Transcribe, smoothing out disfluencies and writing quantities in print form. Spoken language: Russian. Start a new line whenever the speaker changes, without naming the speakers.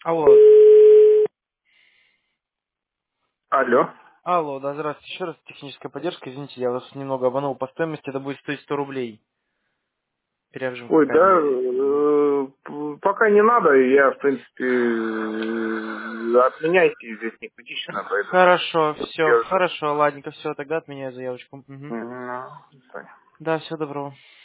Алло.
Алло.
Алло, да, здравствуйте. Еще раз техническая поддержка. Извините, я вас немного обманул по стоимости. Это будет стоить 100 рублей. Переобжимка
Ой, да,
кабеля.
пока не надо, я, в принципе, отменяйте, здесь не критично, поэтому
Хорошо, все.
я уже...
Хорошо, ладненько, все. Тогда отменяю заявочку. Мгм.
Ну,
Да, всего доброго.